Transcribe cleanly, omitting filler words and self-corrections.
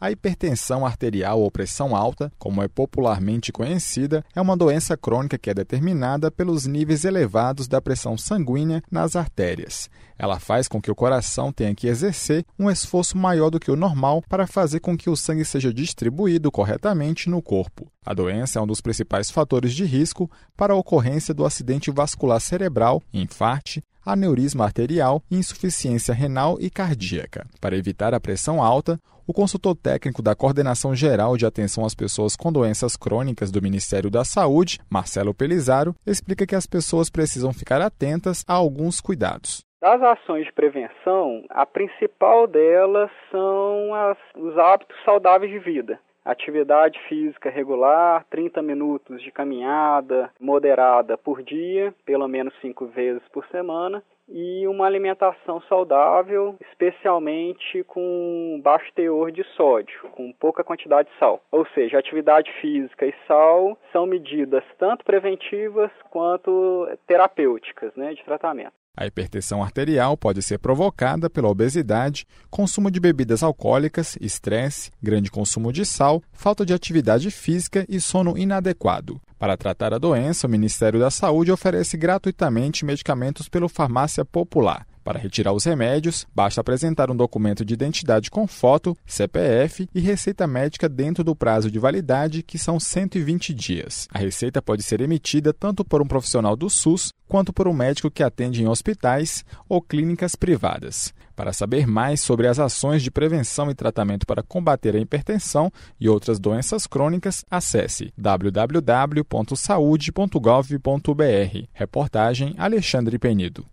A hipertensão arterial ou pressão alta, como é popularmente conhecida, é uma doença crônica que é determinada pelos níveis elevados da pressão sanguínea nas artérias. Ela faz com que o coração tenha que exercer um esforço maior do que o normal para fazer com que o sangue seja distribuído corretamente no corpo. A doença é um dos principais fatores de risco para a ocorrência do acidente vascular cerebral, infarto, aneurisma arterial, insuficiência renal e cardíaca. Para evitar a pressão alta, o consultor técnico da Coordenação Geral de Atenção às Pessoas com Doenças Crônicas do Ministério da Saúde, Marcelo Pelizaro, explica que as pessoas precisam ficar atentas a alguns cuidados. Das ações de prevenção, a principal delas são os hábitos saudáveis de vida. Atividade física regular, 30 minutos de caminhada moderada por dia, pelo menos 5 vezes por semana, e uma alimentação saudável, especialmente com baixo teor de sódio, com pouca quantidade de sal. Ou seja, atividade física e sal são medidas tanto preventivas quanto terapêuticas, de tratamento. A hipertensão arterial pode ser provocada pela obesidade, consumo de bebidas alcoólicas, estresse, grande consumo de sal, falta de atividade física e sono inadequado. Para tratar a doença, o Ministério da Saúde oferece gratuitamente medicamentos pelo Farmácia Popular. Para retirar os remédios, basta apresentar um documento de identidade com foto, CPF e receita médica dentro do prazo de validade, que são 120 dias. A receita pode ser emitida tanto por um profissional do SUS quanto por um médico que atende em hospitais ou clínicas privadas. Para saber mais sobre as ações de prevenção e tratamento para combater a hipertensão e outras doenças crônicas, acesse www.saude.gov.br. Reportagem Alexandre Penido.